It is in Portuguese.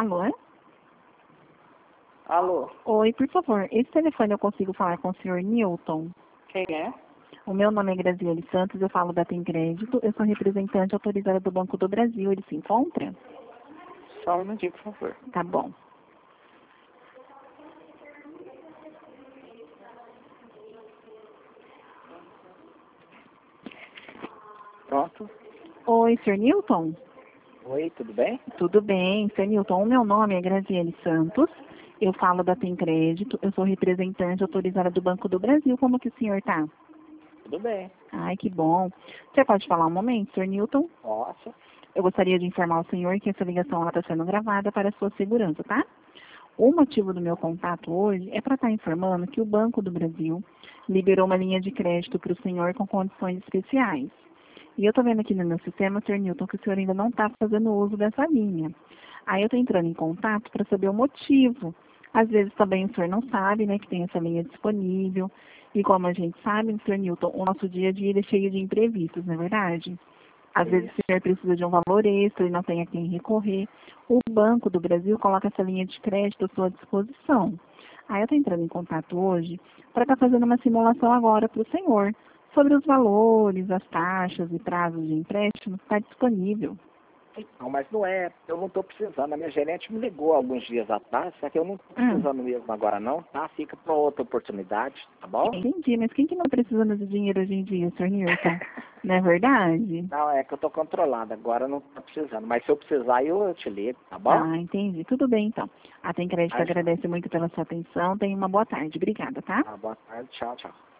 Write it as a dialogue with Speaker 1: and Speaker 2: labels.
Speaker 1: Alô?
Speaker 2: Alô?
Speaker 1: Oi, por favor, esse telefone eu consigo falar com o senhor Newton?
Speaker 2: Quem é?
Speaker 1: O meu nome é Graziele Santos, eu falo da Tem Crédito, eu sou representante autorizada do Banco do Brasil, ele se encontra?
Speaker 2: Só um minutinho, por favor.
Speaker 1: Tá bom.
Speaker 2: Pronto.
Speaker 1: Oi, senhor Newton?
Speaker 2: Oi, tudo bem?
Speaker 1: Tudo bem, senhor Newton, o meu nome é Graziele Santos, eu falo da Tem Crédito, eu sou representante autorizada do Banco do Brasil, como que o senhor tá?
Speaker 2: Tudo bem.
Speaker 1: Ai, que bom. Você pode falar um momento, senhor Newton?
Speaker 2: Nossa.
Speaker 1: Eu gostaria de informar o senhor que essa ligação está sendo gravada para a sua segurança, tá? O motivo do meu contato hoje é para estar informando que o Banco do Brasil liberou uma linha de crédito para o senhor com condições especiais. E eu estou vendo aqui no meu sistema, Sr. Newton, que o senhor ainda não está fazendo uso dessa linha. Aí eu estou entrando em contato para saber o motivo. Às vezes também o senhor não sabe, né, que tem essa linha disponível. E como a gente sabe, Sr. Newton, o nosso dia a dia é cheio de imprevistos, não é verdade? Às vezes o senhor precisa de um valor extra e não tem a quem recorrer. O Banco do Brasil coloca essa linha de crédito à sua disposição. Aí eu estou entrando em contato hoje para estar fazendo uma simulação agora para o senhor sobre os valores, as taxas e prazos de empréstimo que está disponível.
Speaker 2: Não, mas não é. Eu não estou precisando. A minha gerente me ligou alguns dias atrás, só que eu não estou precisando mesmo agora não, tá? Fica para outra oportunidade, tá bom?
Speaker 1: Entendi, mas quem que não precisa de dinheiro hoje em dia, Sr. Newton? Não é verdade?
Speaker 2: Não, é que eu estou controlado. Agora eu não estou precisando. Mas se eu precisar, eu te ligo, tá bom?
Speaker 1: Ah, entendi. Tudo bem, então. A Tem Crédito agradece muito pela sua atenção. Tenha uma boa tarde. Obrigada, tá?
Speaker 2: Boa tarde. Tchau, tchau.